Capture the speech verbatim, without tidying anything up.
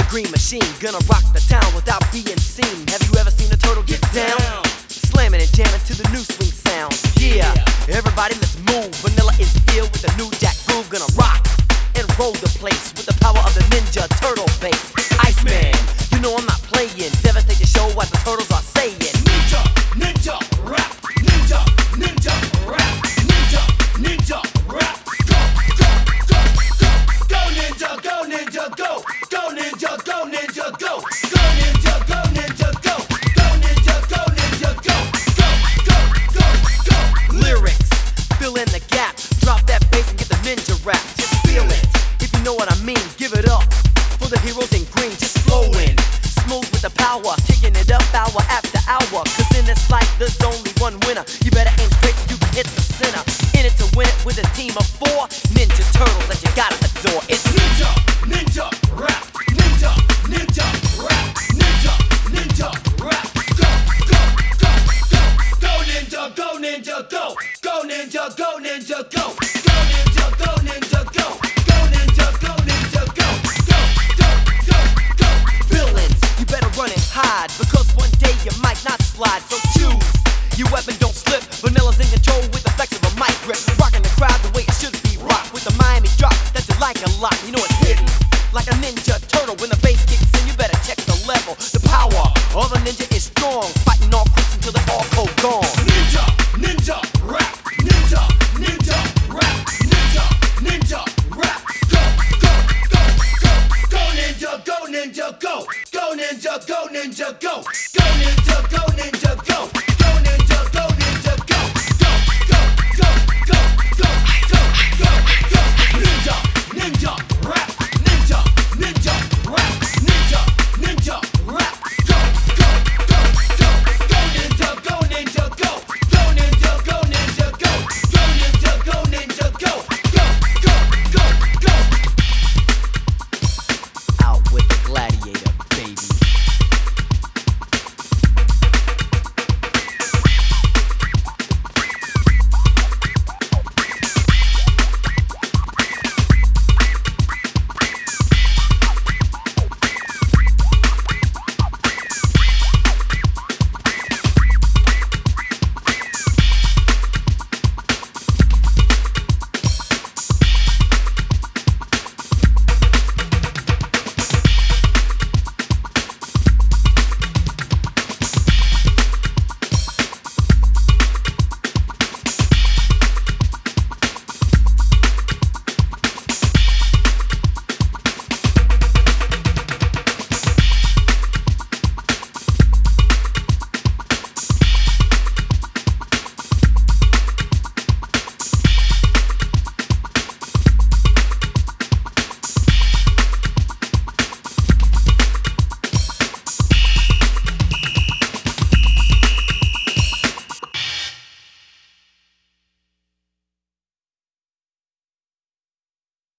Green machine, gonna rock the town without being seen. Have you ever seen a turtle get down? Slamming and jamming to the new swing sound. Yeah, everybody let's move. Vanilla is here with the new jack groove. Gonna rock and roll the place with the power of the Ninja Turtle bass. Iceman, you know I'm not playing. Devastate the show what the turtles are saying. Ninja, ninja, rap. Ninja, ninja, rap. Ninja, ninja, rap. Go, go, go, go. Go ninja, go ninja, go. Go ninja, go ninja, go. Go ninja, go ninja, go. Go ninja, go ninja, go. Go, go, go, go. Lyrics, fill in the gap. Drop that bass and get the ninja rap. Just feel it, if you know what I mean. Give it up for the heroes in green. Just flowing, smooth with the power. Kicking it up hour after hour. Cause in this life there's only one winner. You better aim straight so you can hit the center. In it to win it with a team of four Ninja Turtles that you gotta adore. It's Ninja, ninja, rap. Ninja, ninja, rap. Ninja, ninja, rap. Go, go, go, go. Go ninja, go ninja, go. Go ninja, go ninja, go. Go ninja, go ninja, go.